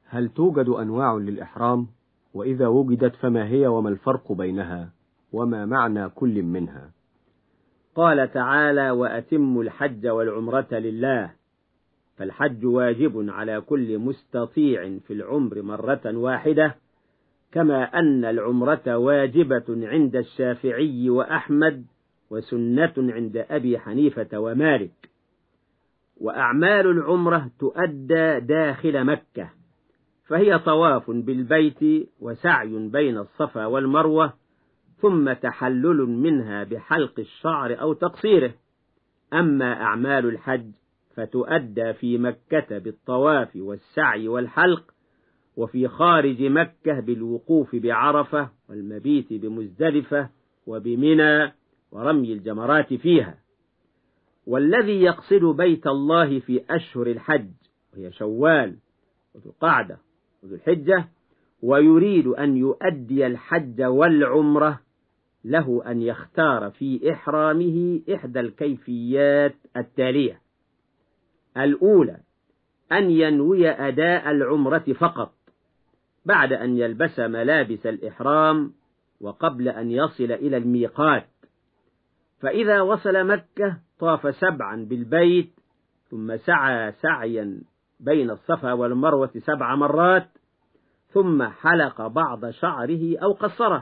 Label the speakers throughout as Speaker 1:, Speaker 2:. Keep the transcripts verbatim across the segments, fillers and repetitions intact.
Speaker 1: هل توجد أنواع للإحرام؟ وإذا وجدت فما هي وما الفرق بينها وما معنى كل منها؟
Speaker 2: قال تعالى: وأتموا الحج والعمرة لله. فالحج واجب على كل مستطيع في العمر مرة واحدة، كما أن العمرة واجبة عند الشافعي وأحمد وسنة عند أبي حنيفة ومالك. وأعمال العمرة تؤدى داخل مكة، فهي طواف بالبيت وسعي بين الصفا والمروة، ثم تحلل منها بحلق الشعر أو تقصيره. أما أعمال الحج فتؤدى في مكة بالطواف والسعي والحلق، وفي خارج مكة بالوقوف بعرفة والمبيت بمزدلفة وبمنى ورمي الجمرات فيها. والذي يقصد بيت الله في أشهر الحج وهي شوال وذو القعدة وذو الحجة ويريد أن يؤدي الحج والعمرة، له أن يختار في إحرامه إحدى الكيفيات التالية: الأولى أن ينوي أداء العمرة فقط بعد أن يلبس ملابس الإحرام وقبل أن يصل إلى الميقات، فإذا وصل مكة طاف سبعا بالبيت، ثم سعى سعيا بين الصفا والمروة سبع مرات، ثم حلق بعض شعره أو قصره،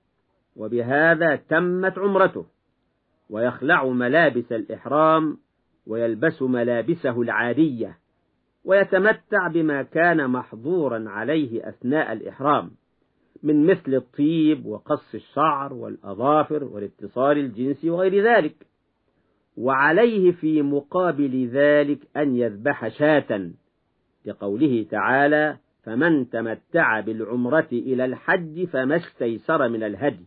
Speaker 2: وبهذا تمت عمرته، ويخلع ملابس الإحرام ويلبس ملابسه العادية، ويتمتع بما كان محظورا عليه أثناء الإحرام من مثل الطيب وقص الشعر والأظافر والاتصال الجنسي وغير ذلك. وعليه في مقابل ذلك أن يذبح شاة، لقوله تعالى: فمن تمتع بالعمرة إلى الحج فما استيسر من الهدي.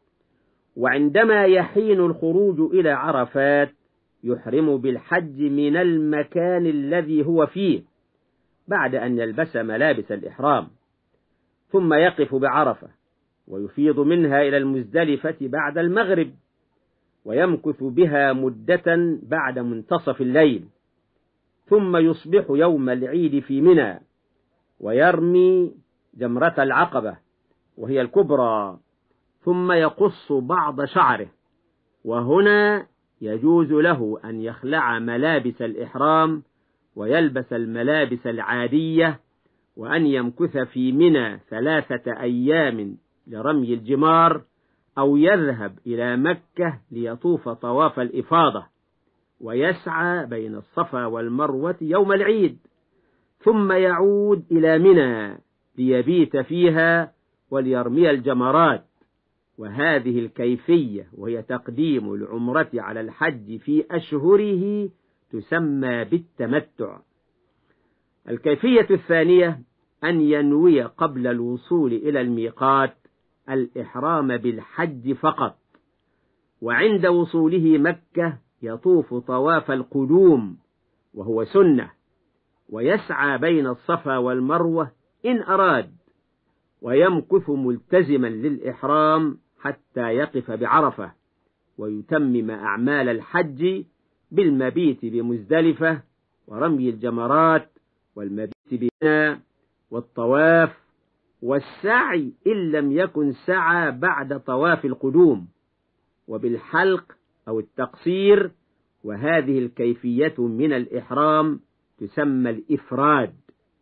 Speaker 2: وعندما يحين الخروج إلى عرفات يحرم بالحج من المكان الذي هو فيه بعد أن يلبس ملابس الإحرام، ثم يقف بعرفة ويفيض منها إلى المزدلفة بعد المغرب، ويمكث بها مدة بعد منتصف الليل، ثم يصبح يوم العيد في منى ويرمي جمرة العقبة وهي الكبرى، ثم يقص بعض شعره. وهنا يجوز له أن يخلع ملابس الإحرام ويلبس الملابس العادية، وأن يمكث في منى ثلاثة أيام لرمي الجمار، أو يذهب إلى مكة ليطوف طواف الإفاضة ويسعى بين الصفا والمروة يوم العيد، ثم يعود إلى منى ليبيت فيها وليرمي الجمرات. وهذه الكيفية وهي تقديم العمرة على الحج في أشهره تسمى بالتمتع. الكيفية الثانية أن ينوي قبل الوصول إلى الميقات الإحرام بالحج فقط، وعند وصوله مكة يطوف طواف القدوم وهو سنة، ويسعى بين الصفا والمروة إن أراد، ويمكث ملتزما للإحرام حتى يقف بعرفة، ويتمم أعمال الحج بالمبيت بمزدلفة ورمي الجمرات والمبيت بمنى والطواف والسعي إن لم يكن سعى بعد طواف القدوم، وبالحلق أو التقصير. وهذه الكيفية من الإحرام تسمى الإفراد.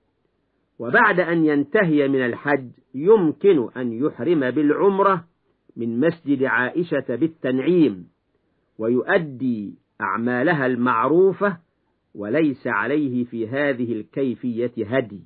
Speaker 2: وبعد أن ينتهي من الحج يمكن أن يحرم بالعمرة من مسجد عائشة بالتنعيم، ويؤدي أعمالها المعروفة، وليس عليه في هذه الكيفية هدي.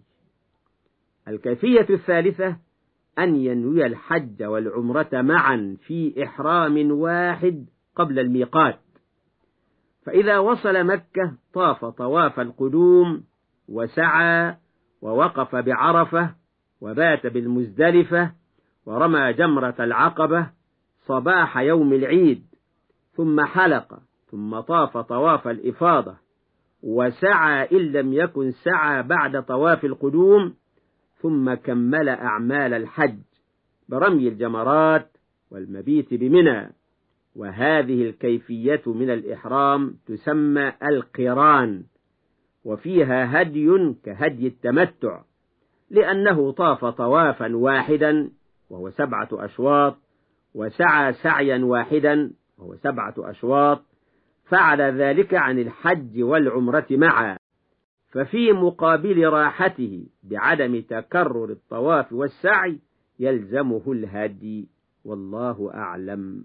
Speaker 2: الكيفية الثالثة أن ينوي الحج والعمرة معا في إحرام واحد قبل الميقات، فإذا وصل مكة طاف طواف القدوم وسعى ووقف بعرفة وبات بالمزدلفة ورمى جمرة العقبة صباح يوم العيد، ثم حلق، ثم طاف طواف الإفاضة وسعى إن لم يكن سعى بعد طواف القدوم، ثم كمل أعمال الحج برمي الجمرات والمبيت بمنى. وهذه الكيفية من الإحرام تسمى القران، وفيها هدي كهدي التمتع، لأنه طاف طوافا واحدا وهو سبعة أشواط، وسعى سعيا واحدا وهو سبعة أشواط، فعل ذلك عن الحج والعمرة معا، ففي مقابل راحته بعدم تكرر الطواف والسعي يلزمه الهدي، والله أعلم.